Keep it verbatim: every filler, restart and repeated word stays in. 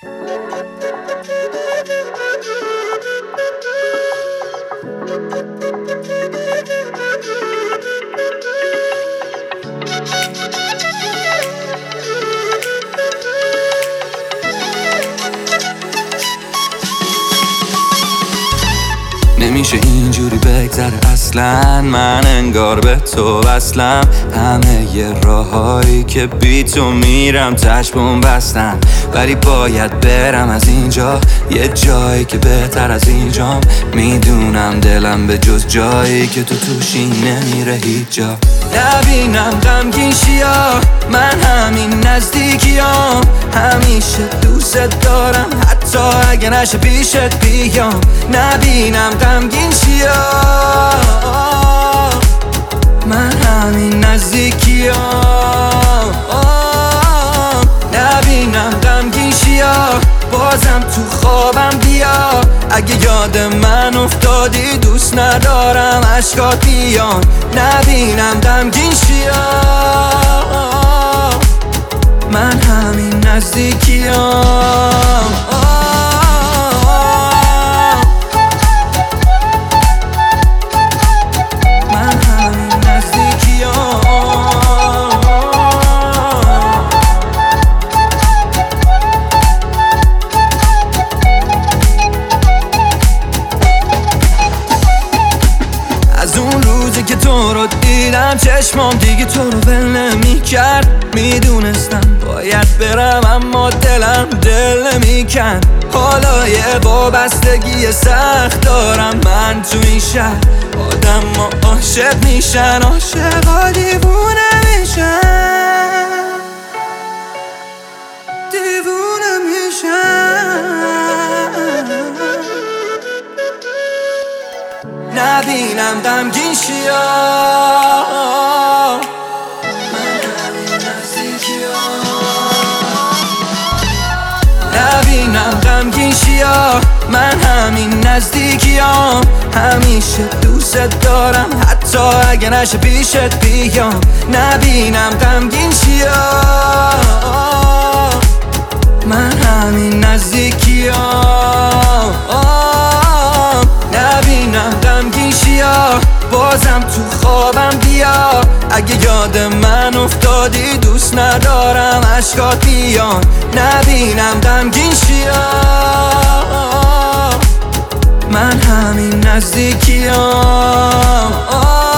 نمیشه اینجوری بگذره اصلا، من انگار به تو وصلم. همه ی راهایی که بی تو میرم تشبون بستن، ولی باید برم از اینجا یه جایی که بهتر از اینجام. میدونم دلم به جز جایی که تو توشی نمیره هیچ جا. نبینم غمگین شیا، من همین نزدیکیام. همیشه دوست دارم حتی اگه نشه پیشت بیام. نبینم غمگین شیا، من همین نزدیکیام. نبینم غمگین شیا، بازم تو خوابم بیا. اگه یاد من افتادی دوست ندارم اشکات بیان. نبینم غمگین شیا، من همین نزدیکیام. از اون روزی که تو رو دیدم چشمام دیگه تو رو ول نمی کرد. میدونستم باید برم اما دلم دل نمی کند. حالا یه وابستگی سخت دارم من تو این شهر. آدم ها عاشق میشن، عاشقا دیوونه میشن، دیوونه میشن. نبینم غمگین شیا، من همین نزدیکیام. نبینم غمگین شیا، من همین نزدیکیام. همیشه دوست دارم حتی اگه نشه پیشت بیام. نبینم غمگین شیا، من همین نزدیکیام. نبینم غمگین شیا، بازم تو خوابم بیا. اگه یاد من افتادی دوست ندارم اشکات بیان. نبینم غمگین شیا، من همین نزدیکیام.